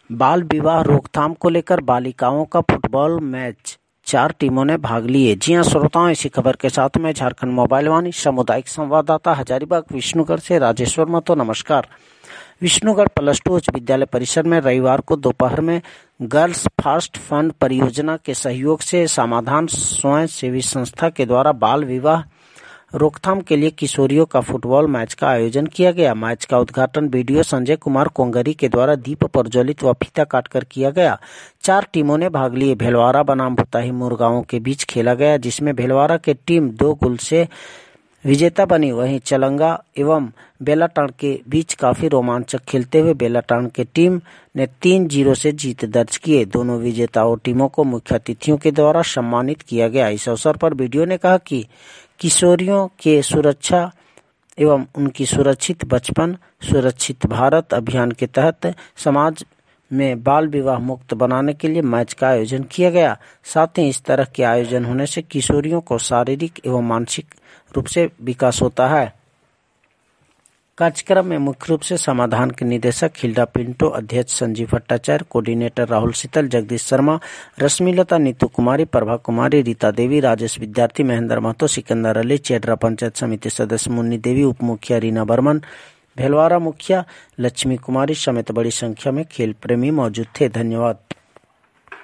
बाल विवाह रोकथाम को लेकर बालिकाओं का फुटबॉल मैच, 4 टीमों ने भाग लिए। जी हां श्रोताओं, इसी खबर के साथ मैं झारखंड मोबाइल वाणी सामुदायिक संवाददाता हजारीबाग विष्णुगढ़ से राजेश्वर महतो। नमस्कार। विष्णुगढ़ +2 उच्च विद्यालय परिसर में रविवार को दोपहर में गर्ल्स फर्स्ट फंड परियोजना के सहयोग से समाधान स्वयं सेवी संस्था के द्वारा बाल विवाह रोकथाम के लिए किशोरियों का फुटबॉल मैच का आयोजन किया गया। मैच का उद्घाटन बीडीओ संजय कुमार कोंगरी के द्वारा दीप प्रज्वलित व फीता काटकर किया गया। 4 टीमों ने भाग लिए। भेलवाड़ा बनाम भुताही मुरगांव के बीच खेला गया, जिसमें भेलवाड़ा की टीम 2 गोल से विजेता बनी। वहीं चलंगा एवं बेलाटांड के बीच काफी रोमांचक खेलते हुए बेलाटांड की टीम ने 3-0 से जीत दर्ज किए। दोनों विजेताओं टीमों को मुख्य अतिथियों के द्वारा सम्मानित किया गया। इस अवसर पर बीडीओ ने कहा कि किशोरियों के सुरक्षा एवं उनकी सुरक्षित बचपन सुरक्षित भारत अभियान के तहत समाज में बाल विवाह मुक्त बनाने के लिए मैच का आयोजन किया गया। साथ ही इस तरह के आयोजन होने से किशोरियों को शारीरिक एवं मानसिक रूप से विकास होता है। कार्यक्रम में मुख्य रूप से समाधान के निदेशक हिल्डा पिंटो, अध्यक्ष संजीव भट्टाचार्य, कोऑर्डिनेटर राहुल शीतल, जगदीश शर्मा, रश्मिलता, नीतू कुमारी, प्रभा कुमारी, रीता देवी, राजेश विद्यार्थी, महेंद्र महतो, सिकंदर अली, चेडरा पंचायत समिति सदस्य मुन्नी देवी, उप मुखिया रीना बर्मन, भेलवाड़ा मुखिया लक्ष्मी कुमारी समेत बड़ी संख्या में खेल प्रेमी मौजूद थे। धन्यवाद।